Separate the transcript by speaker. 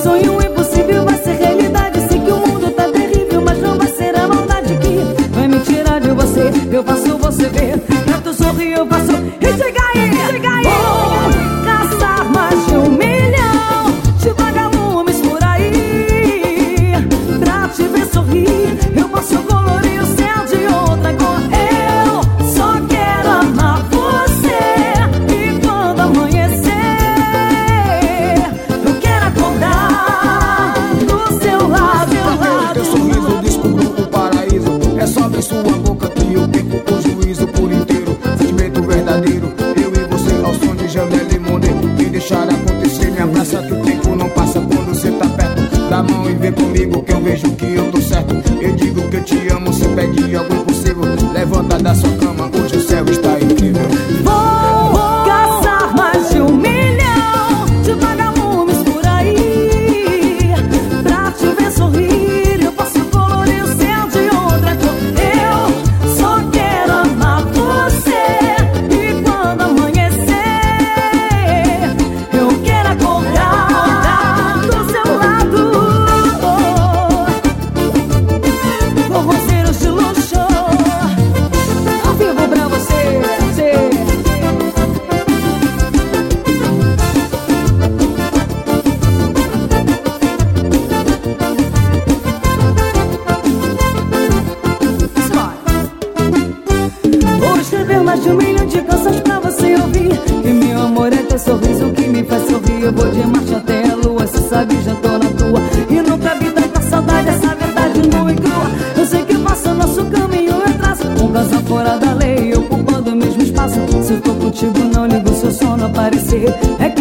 Speaker 1: sonho impossível vai ser realidade. Sei que o mundo tá terrível, mas não vai ser a maldade que vai me tirar de você. Eu faço você ver, pra tu sorrir eu faço. E chega aí, chega aí. Vou caçar mais de 1 milhão de vagalumes por aí. Pra te ver sorrir, eu posso colorir o céu de outra cor. Eu só quero amar você. E quando amanhecer, eu quero acordar do seu lado.
Speaker 2: Teu sorriso descobriu o paraíso. É só ver sua boca que eu perco o juízo por inteiro. Sentimento verdadeiro, eu e você ao som de Janelle Monáe. Me deixar acontecer, me abraça que o tempo não passa quando você tá perto. Dá a mão e vem comigo que eu vejo que eu tô certo. Eu digo que eu te amo, você pede algo impossível. Levanta da sua cama, hoje o céu está incrível.
Speaker 1: Vou caçar mais de 1 milhão de vagalumes por aí. Pra te ver sorrir, eu posso colorir o céu de outra cor. Eu só quero amar você. E quando amanhecer, eu quero acordar do seu lado. Forrozeiros de luxo, ao vivo pra você. Vou escrever mais de 1 milhão de canções pra você ouvir. E meu amor é teu sorriso que me faz sorrir. Eu vou de marcha até a lua, cê sabe, já tô na tua. E nunca vi tanta saudade, essa verdade nua e crua. Eu sei que faço nosso caminho, eu traço um casal fora da lei, ocupando o mesmo espaço. Se eu tô contigo, não ligo se o sono aparecer. É que